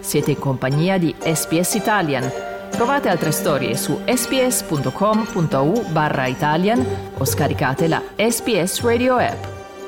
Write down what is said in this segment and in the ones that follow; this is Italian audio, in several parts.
Siete in compagnia di SBS Italian. Trovate altre storie su sbs.com.au/Italian o scaricate la SBS Radio app.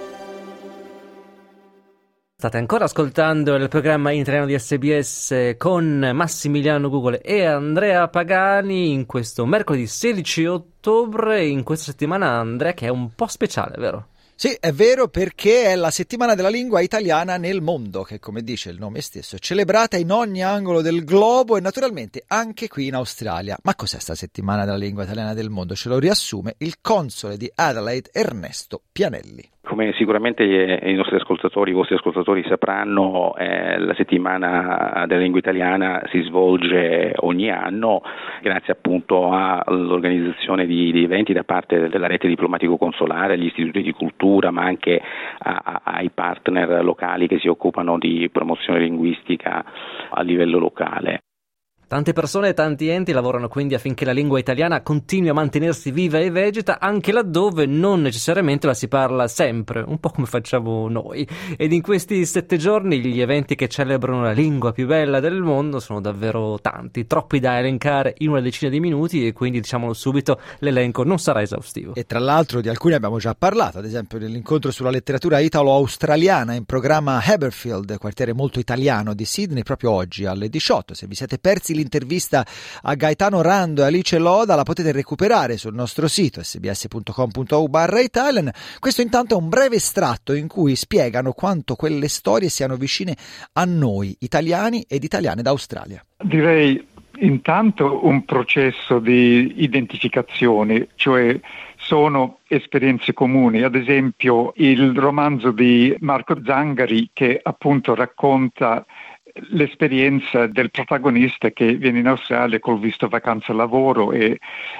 State ancora ascoltando il programma in italiano di SBS con Massimiliano Gugole e Andrea Pagani in questo mercoledì 16 ottobre, in questa settimana, Andrea, che è un po' speciale, vero? Sì, è vero, perché è la settimana della lingua italiana nel mondo, che come dice il nome stesso è celebrata in ogni angolo del globo e naturalmente anche qui in Australia. Ma cos'è sta settimana della lingua italiana del mondo? Ce lo riassume il console di Adelaide, Ernesto Pianelli. Come sicuramente i vostri ascoltatori sapranno, la settimana della lingua italiana si svolge ogni anno grazie appunto all'organizzazione di eventi da parte della rete diplomatico-consolare, agli istituti di cultura, ma anche ai partner locali che si occupano di promozione linguistica a livello locale. Tante persone e tanti enti lavorano quindi affinché la lingua italiana continui a mantenersi viva e vegeta anche laddove non necessariamente la si parla sempre, un po' come facciamo noi. Ed in questi 7 giorni gli eventi che celebrano la lingua più bella del mondo sono davvero tanti, troppi da elencare in una decina di minuti, e quindi diciamolo subito, l'elenco non sarà esaustivo. E tra l'altro di alcuni abbiamo già parlato, ad esempio nell'incontro sulla letteratura italo-australiana in programma Haberfield, quartiere molto italiano di Sydney, proprio oggi alle 18. Se vi siete persi l'intervista a Gaetano Rando e Alice Loda la potete recuperare sul nostro sito sbs.com.au/Italian. Questo intanto è un breve estratto in cui spiegano quanto quelle storie siano vicine a noi, italiani ed italiane d'Australia. Direi intanto un processo di identificazione, cioè sono esperienze comuni. Ad esempio il romanzo di Marco Zangari, che appunto racconta l'esperienza del protagonista che viene in Australia col visto vacanza lavoro e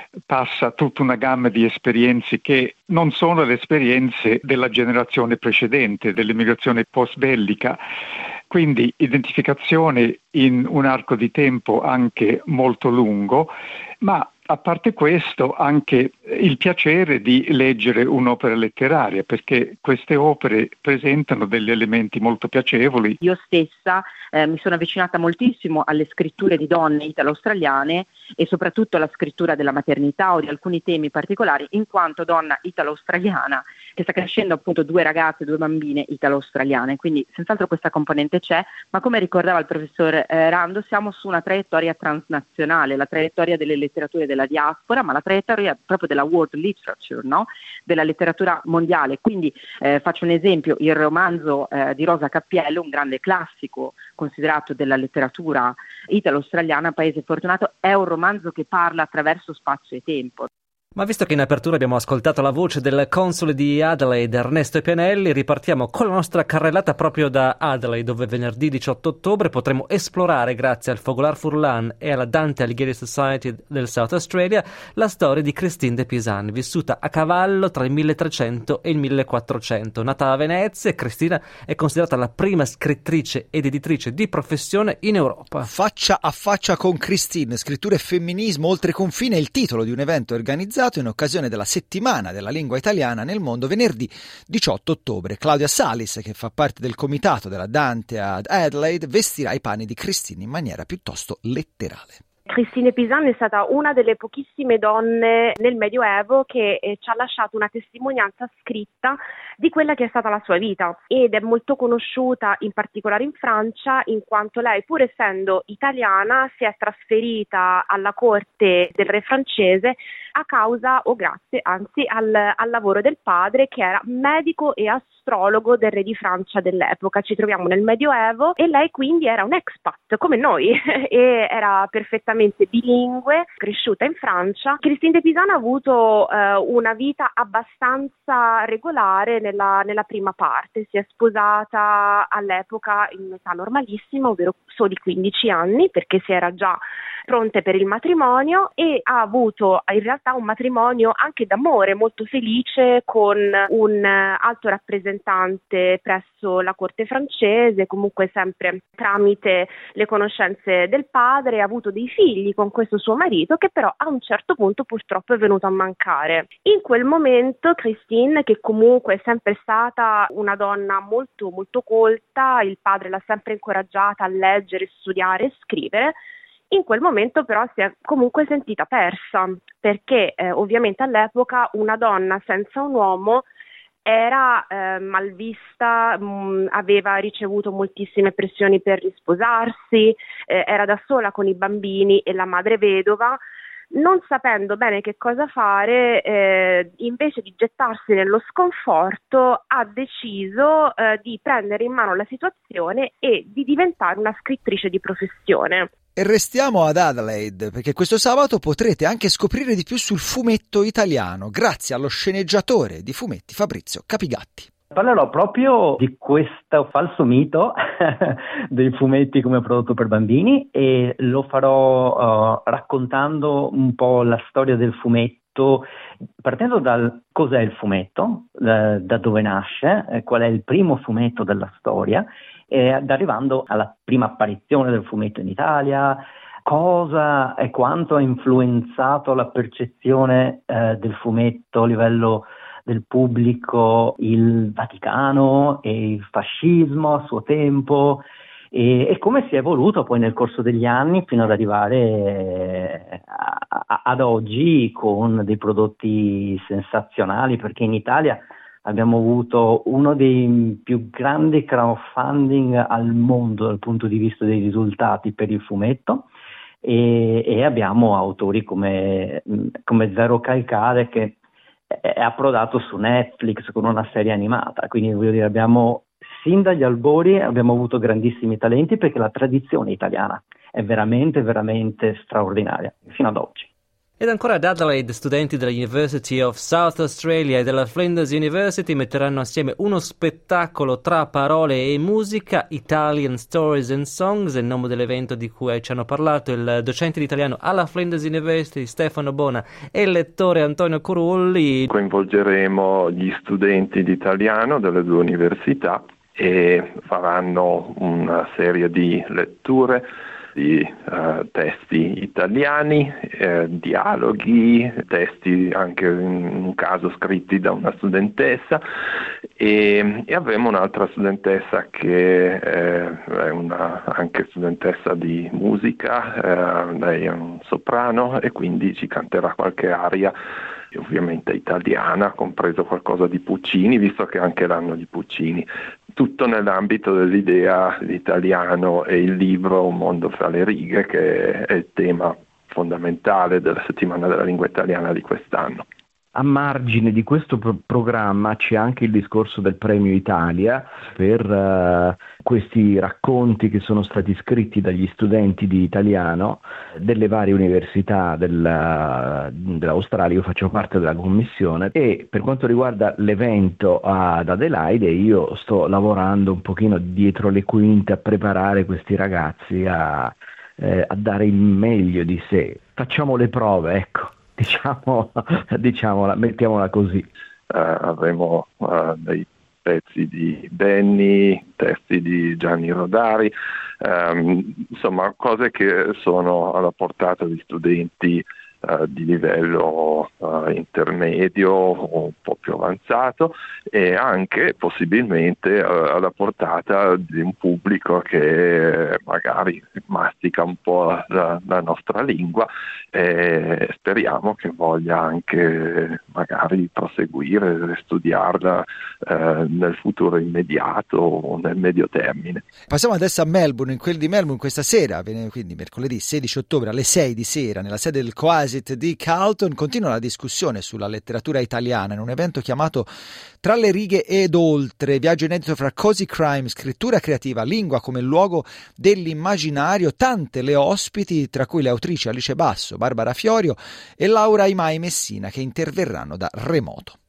passa tutta una gamma di esperienze che non sono le esperienze della generazione precedente, dell'immigrazione post-bellica. Quindi identificazione in un arco di tempo anche molto lungo, ma a parte questo anche il piacere di leggere un'opera letteraria, perché queste opere presentano degli elementi molto piacevoli. Io stessa mi sono avvicinata moltissimo alle scritture di donne italo-australiane e soprattutto alla scrittura della maternità o di alcuni temi particolari, in quanto donna italo-australiana che sta crescendo appunto 2 ragazze, 2 bambine italo-australiane, quindi senz'altro questa componente c'è, ma come ricordava il professor Rando, siamo su una traiettoria transnazionale, la traiettoria delle letterature della diaspora, ma la traiettoria proprio della world literature, no? Della letteratura mondiale. Quindi faccio un esempio, il romanzo di Rosa Cappiello, un grande classico considerato della letteratura italo-australiana, Paese fortunato, è un romanzo che parla attraverso spazio e tempo. Ma visto che in apertura abbiamo ascoltato la voce del console di Adelaide, Ernesto Pianelli, ripartiamo con la nostra carrellata proprio da Adelaide, dove venerdì 18 ottobre potremo esplorare, grazie al Fogolar Furlan e alla Dante Alighieri Society del South Australia, la storia di Christine de Pisan, vissuta a cavallo tra il 1300 e il 1400. Nata a Venezia, Cristina è considerata la prima scrittrice ed editrice di professione in Europa. Faccia a faccia con Christine, scrittura e femminismo oltre confine, è il titolo di un evento organizzato in occasione della settimana della lingua italiana nel mondo venerdì 18 ottobre. Claudia Salis, che fa parte del comitato della Dante ad Adelaide, vestirà i panni di Christine in maniera piuttosto letterale. Christine de Pisan è stata una delle pochissime donne nel Medioevo che ci ha lasciato una testimonianza scritta di quella che è stata la sua vita, ed è molto conosciuta in particolare in Francia, in quanto lei, pur essendo italiana, si è trasferita alla corte del re francese a causa o grazie anzi al lavoro del padre, che era medico e astrologo del re di Francia dell'epoca. Ci troviamo nel Medioevo e lei quindi era un expat come noi e era perfettamente bilingue, cresciuta in Francia. Christine de Pisan ha avuto una vita abbastanza regolare nella prima parte. Si è sposata all'epoca in un'età normalissima, ovvero soli 15 anni, perché si era già pronte per il matrimonio, e ha avuto in realtà un matrimonio anche d'amore molto felice con un alto rappresentante presso la corte francese, comunque sempre tramite le conoscenze del padre. Ha avuto dei figli con questo suo marito, che però a un certo punto purtroppo è venuto a mancare. In quel momento Christine, che comunque è sempre stata una donna molto molto colta, il padre l'ha sempre incoraggiata a leggere, studiare e scrivere, in quel momento però si è comunque sentita persa, perché ovviamente all'epoca una donna senza un uomo era mal vista, aveva ricevuto moltissime pressioni per risposarsi, era da sola con i bambini e la madre vedova. Non sapendo bene che cosa fare, invece di gettarsi nello sconforto, ha deciso di prendere in mano la situazione e di diventare una scrittrice di professione. E restiamo ad Adelaide, perché questo sabato potrete anche scoprire di più sul fumetto italiano, grazie allo sceneggiatore di fumetti Fabrizio Capigatti. Parlerò proprio di questo falso mito dei fumetti come prodotto per bambini, e lo farò raccontando un po' la storia del fumetto, partendo dal cos'è il fumetto, da dove nasce, qual è il primo fumetto della storia, ed arrivando alla prima apparizione del fumetto in Italia, cosa e quanto ha influenzato la percezione del fumetto a livello del pubblico, il Vaticano e il fascismo a suo tempo, e come si è evoluto poi nel corso degli anni fino ad arrivare ad oggi con dei prodotti sensazionali, perché in Italia abbiamo avuto uno dei più grandi crowdfunding al mondo dal punto di vista dei risultati per il fumetto, e abbiamo autori come Zero Calcare, che è approdato su Netflix con una serie animata. Quindi voglio dire, abbiamo sin dagli albori abbiamo avuto grandissimi talenti, perché la tradizione italiana è veramente veramente straordinaria fino ad oggi. Ed ancora ad Adelaide, studenti della University of South Australia e della Flinders University metteranno assieme uno spettacolo tra parole e musica, Italian Stories and Songs, è il nome dell'evento di cui ci hanno parlato il docente di italiano alla Flinders University Stefano Bona e il lettore Antonio Curulli. Coinvolgeremo gli studenti di italiano delle due università e faranno una serie di letture di testi italiani, dialoghi, testi anche in un caso scritti da una studentessa, e avremo un'altra studentessa che è anche studentessa di musica, lei è un soprano e quindi ci canterà qualche aria ovviamente italiana, compreso qualcosa di Puccini, visto che è anche l'anno di Puccini. Tutto nell'ambito dell'idea l'italiano e il libro Un mondo fra le righe, che è il tema fondamentale della settimana della lingua italiana di quest'anno. A margine di questo programma c'è anche il discorso del Premio Italia per questi racconti che sono stati scritti dagli studenti di italiano delle varie università dell'Australia. Io faccio parte della commissione, e per quanto riguarda l'evento ad Adelaide io sto lavorando un pochino dietro le quinte a preparare questi ragazzi a dare il meglio di sé. Facciamo le prove, ecco. Diciamola, mettiamola così. Avremo dei pezzi di Benni, testi di Gianni Rodari, insomma cose che sono alla portata di studenti di livello intermedio o un po' più avanzato, e anche possibilmente alla portata di un pubblico che magari mastica un po' la nostra lingua, e speriamo che voglia anche magari proseguire e studiarla nel futuro immediato o nel medio termine. Passiamo adesso a Melbourne. In quel di Melbourne questa sera, quindi mercoledì 16 ottobre alle 6 di sera, nella sede del Coasit di Carlton, continua la discussione sulla letteratura italiana in un evento chiamato Tra le righe ed oltre, viaggio inedito fra cozy crime, scrittura creativa, lingua come luogo dell'immaginario. Tante le ospiti, tra cui le autrici Alice Basso, Barbara Fiorio e Laura Imai Messina, che interverranno da remoto.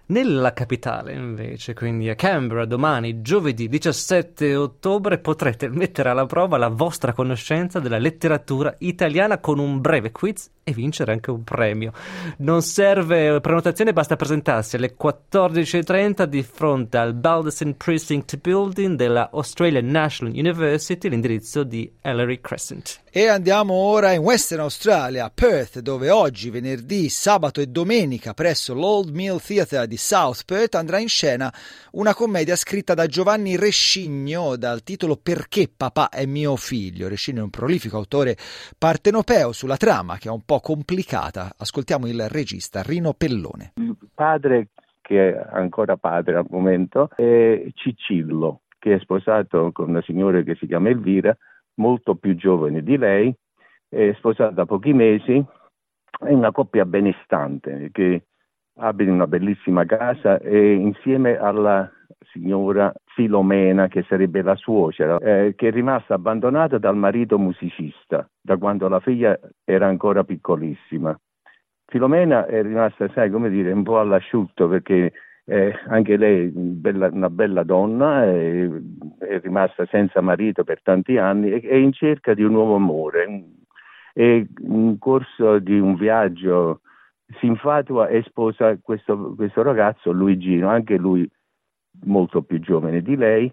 Nella capitale, invece, quindi a Canberra, domani, giovedì 17 ottobre, potrete mettere alla prova la vostra conoscenza della letteratura italiana con un breve quiz e vincere anche un premio. Non serve prenotazione, basta presentarsi alle 14:30 di fronte al Baldeson Precinct Building della Australian National University, l'indirizzo di Ellery Crescent. E andiamo ora in Western Australia, a Perth, dove oggi, venerdì, sabato e domenica presso l'Old Mill Theatre di South Perth andrà in scena una commedia scritta da Giovanni Rescigno dal titolo Perché papà è mio figlio. Rescigno è un prolifico autore partenopeo sulla trama, che è un po' complicata. Ascoltiamo il regista Rino Pellone. Il padre, che è ancora padre al momento, è Cicillo, che è sposato con una signora che si chiama Elvira, molto più giovane di lei, è sposata da pochi mesi, è una coppia benestante che abita in una bellissima casa e insieme alla signora Filomena, che sarebbe la suocera, che è rimasta abbandonata dal marito musicista da quando la figlia era ancora piccolissima. Filomena è rimasta, un po' all'asciutto, perché anche lei una bella donna, è rimasta senza marito per tanti anni e è in cerca di un nuovo amore. E in corso di un viaggio si infatua e sposa questo ragazzo Luigino, anche lui molto più giovane di lei,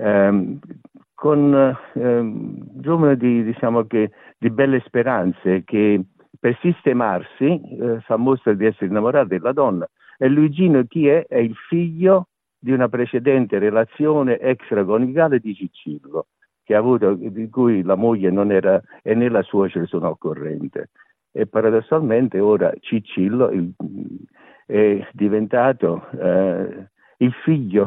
giovane di belle speranze, che per sistemarsi fa mostra di essere innamorato della donna. E Luigino chi è? È il figlio di una precedente relazione extraconiugale di Cicillo, che ha avuto, di cui la moglie non era e né la suocera sono al corrente. E paradossalmente ora Cicillo è diventato il figlio,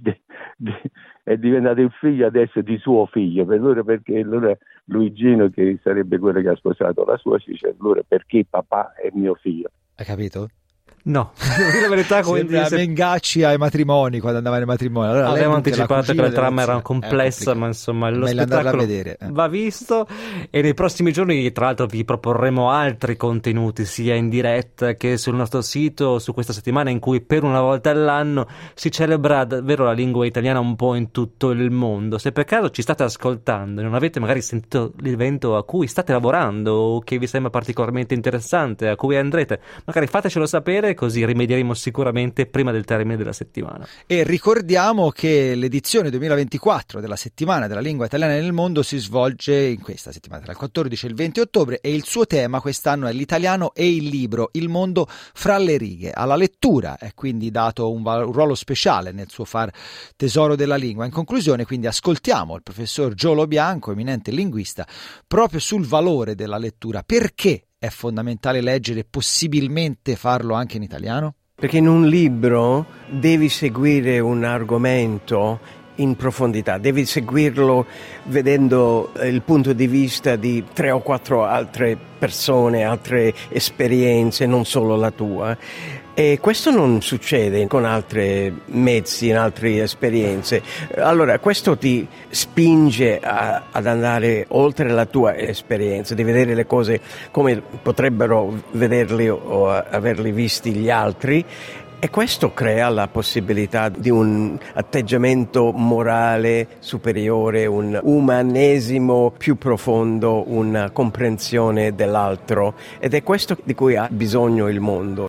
è diventato il figlio adesso di suo figlio, perché allora Luigino, che sarebbe quello che ha sposato la suocera, dice allora perché papà è mio figlio. Hai capito? No, la verità, come dice Mengacci ai matrimoni, quando andava nei matrimoni. Allora, abbiamo anticipato che la trama era complessa, ma insomma lo spettacolo va visto. E nei prossimi giorni, tra l'altro, vi proporremo altri contenuti sia in diretta che sul nostro sito, su questa settimana in cui per una volta all'anno si celebra davvero la lingua italiana un po' in tutto il mondo. Se per caso ci state ascoltando e non avete magari sentito l'evento a cui state lavorando o che vi sembra particolarmente interessante, a cui andrete, magari fatecelo sapere, così rimedieremo sicuramente prima del termine della settimana. E ricordiamo che l'edizione 2024 della settimana della lingua italiana nel mondo si svolge in questa settimana tra il 14 e il 20 ottobre e il suo tema quest'anno è l'italiano e il libro, il mondo fra le righe. Alla lettura è quindi dato un ruolo speciale nel suo far tesoro della lingua. In conclusione, quindi, ascoltiamo il professor Giolo Bianco, eminente linguista, proprio sul valore della lettura. Perché è fondamentale leggere e possibilmente farlo anche in italiano? Perché in un libro devi seguire un argomento in profondità, devi seguirlo vedendo il punto di vista di 3 o 4 altre persone, altre esperienze, non solo la tua. E questo non succede con altri mezzi, in altre esperienze. Allora questo ti spinge ad andare oltre la tua esperienza, di vedere le cose come potrebbero vederli o averli visti gli altri. E questo crea la possibilità di un atteggiamento morale superiore, un umanesimo più profondo, una comprensione dell'altro. Ed è questo di cui ha bisogno il mondo.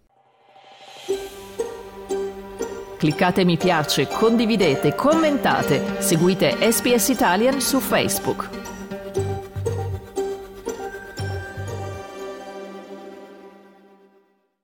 Cliccate mi piace, condividete, commentate, seguite SBS Italian su Facebook.